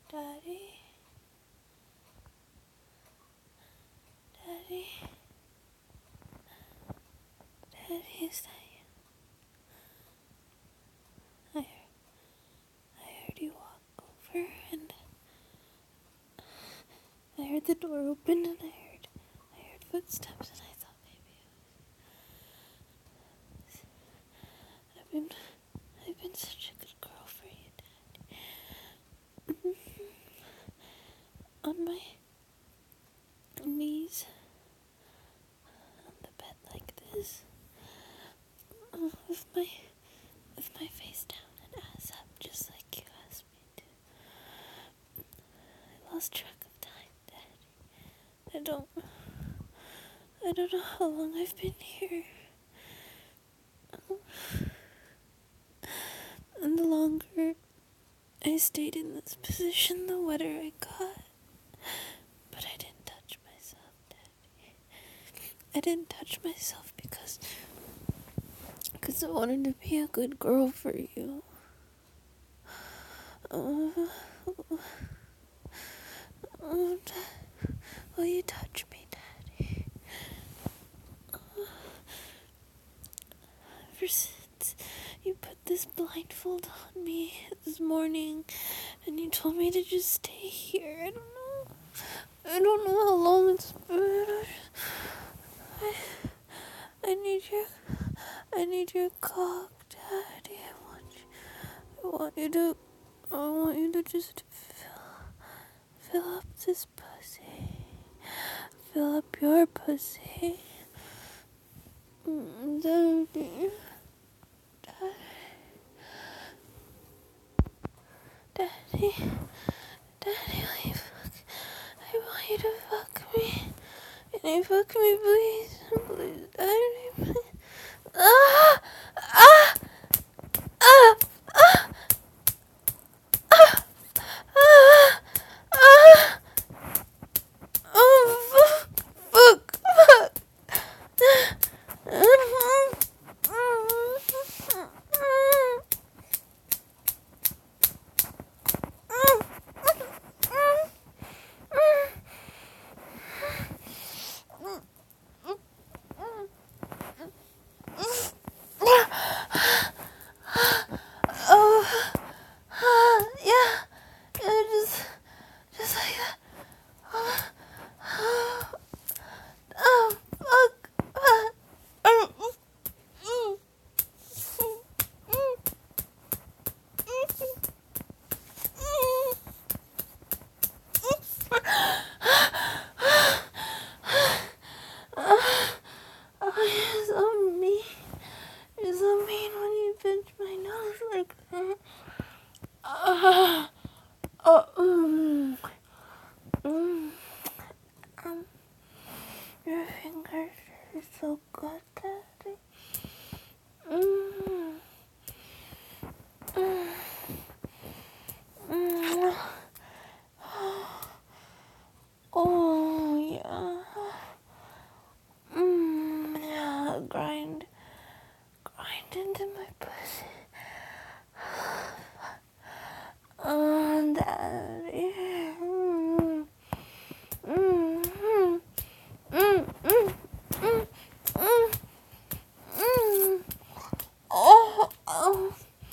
Daddy? Daddy? Daddy, is that you? I heard you walk over, and I heard the door open, and I heard footsteps, and I thought maybe I've been such a good girl for you, Daddy. On my knees, on the bed like this, with my face down and ass up, just like you asked me to. I lost track of time, Daddy. I don't know how long I've been here. And the longer I stayed in this position, the wetter I got. But I didn't touch myself, Daddy. I didn't touch myself because I wanted to be a good girl for you. Will you touch me, Daddy? Ever since you put this blindfold on me this morning and you told me to just stay here, I don't know how long it's been. I need your cock, Daddy. I want you to just fill up this pussy. Fill up your pussy. Daddy. Daddy, I want you to fuck me. Can you fuck me, please? Please, Daddy, please. Ah! Ah! Ah! Ah! Ah! Ah! Ah! Oh, fuck! Yeah, just like that. Oh, fuck. You're so mean. You're so mean when you pinch my nose like that. Your fingers are so good, Daddy. Oh, yeah. Yeah, grind into my pussy. Oh, Daddy. Oh, oh.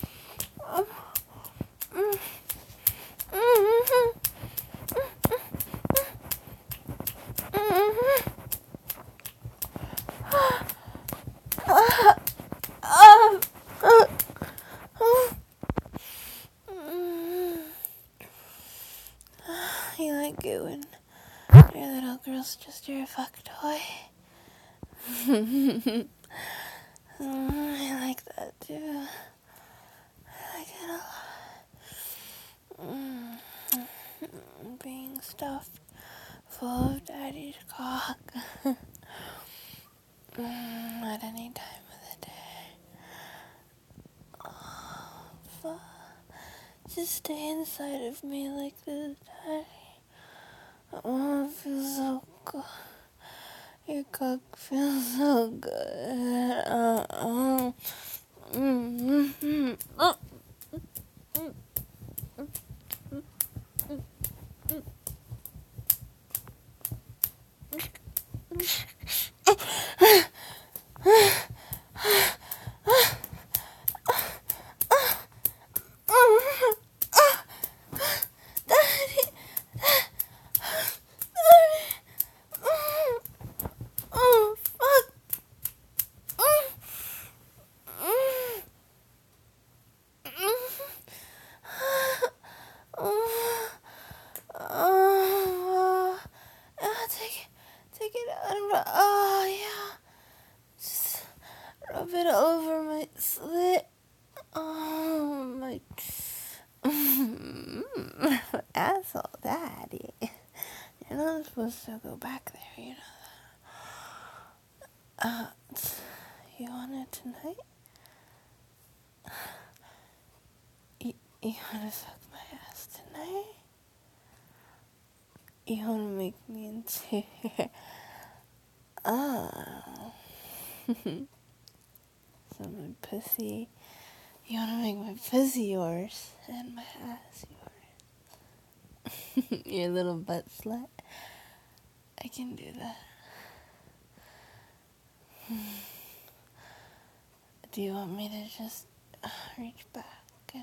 You like it when your little girl's just your fuck toy? I like that too. I like it a lot. Being stuffed full of Daddy's cock at any time of the day. Oh, fuck. Just stay inside of me like this, Daddy. Oh, it feels so good. Your cock feels so good. asshole, Daddy. You're not supposed to go back there, you know that. You want it tonight? You wanna suck my ass tonight? You wanna make me into so my pussy. You wanna make my pussy yours and my ass yours? Your little butt slut. I can do that. Do you want me to just reach back and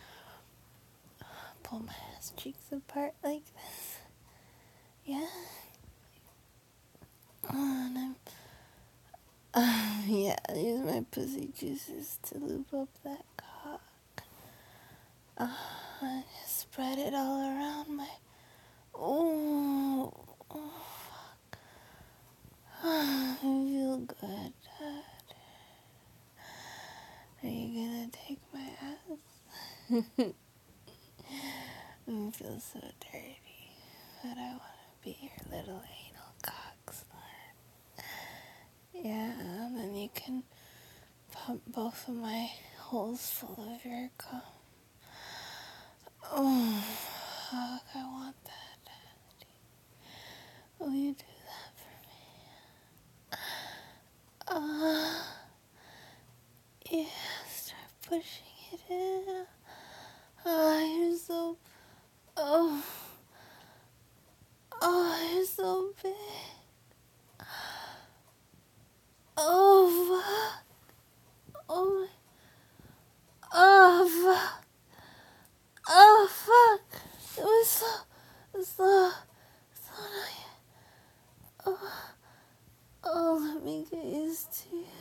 pull my ass cheeks apart like this? Yeah? And yeah, use my pussy juices to lube up that cock. And just spread it all around my... Oh, fuck. I feel good, Dad. Are you gonna take my ass? I feel so dirty, but I wanna be your little anal cock slut. Yeah, and then you can pump both of my holes full of your cum. Oh, fuck, I want that, Daddy. Will you do that for me? Yeah, start pushing it in. You're so... Oh, you're so big. Oh, fuck. Oh, fuck. Oh, fuck. It was slow not yet. Let me get used to you.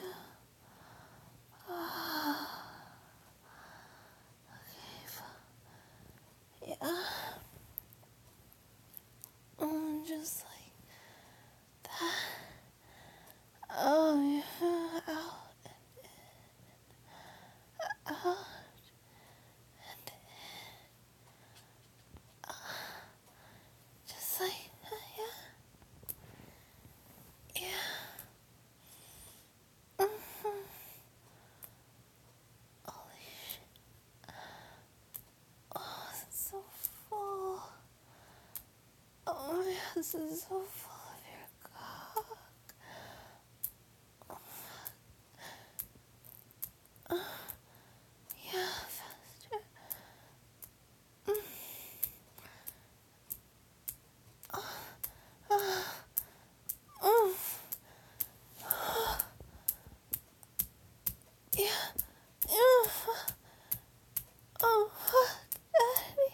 Okay, fuck. Yeah. Just like that. Oh, yeah. Out. Just like that, yeah. Yeah. Holy shit. Oh, this is so full. Oh my god, this is so full of your cock. Yeah, faster. Yeah. Oh, fuck, Daddy.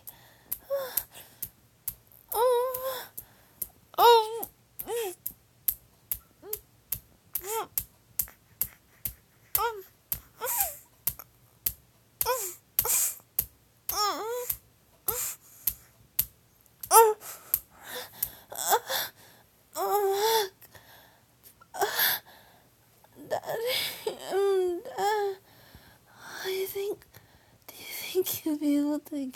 Oh. Daddy, do you think you'll be able to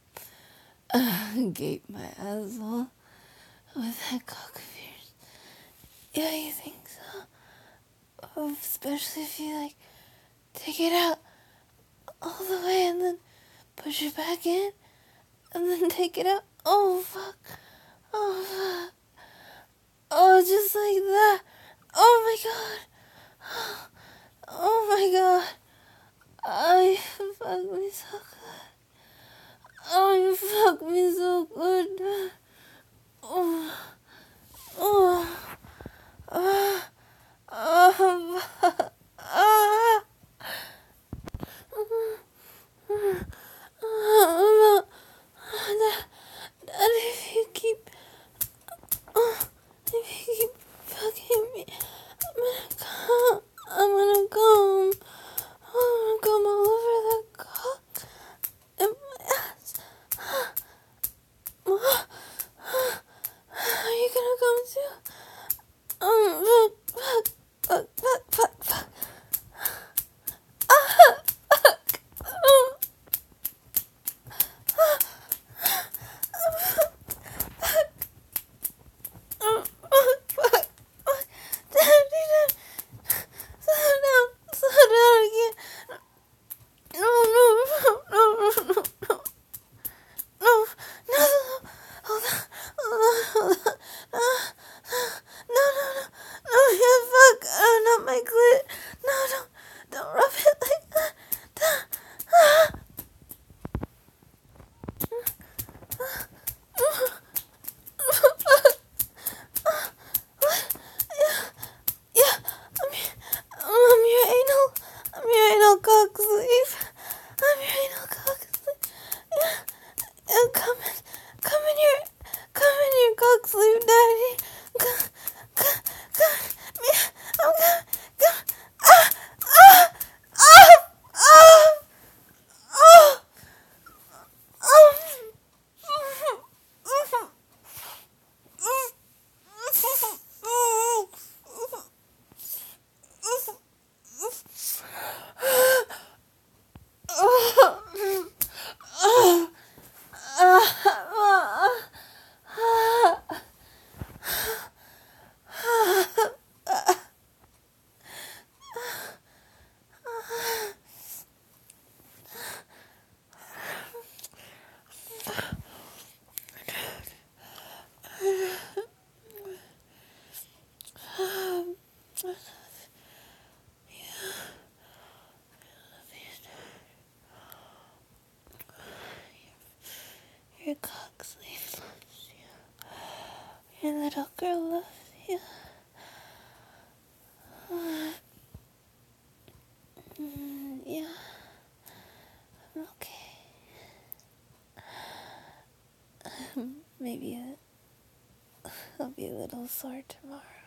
gape my asshole with that cock of yours? Yeah, you think so? Oh, especially if you, like, take it out all the way and then push it back in and then take it out. Oh, fuck. Oh, fuck. Oh, just like that. Oh, my God. Oh, my God. Oh, you fuck me so good. Oh, you fuck me so good. Oh, oh, fuck. Dad, if you keep fucking me, I'm gonna come all over the cock and my ass. Come in your cock sleep, Daddy. Come, me, I'm come, ah, ah, ah, ah, Your cock sleep loves you. Your little girl loves you. Yeah, I'm okay. Maybe I'll be a little sore tomorrow.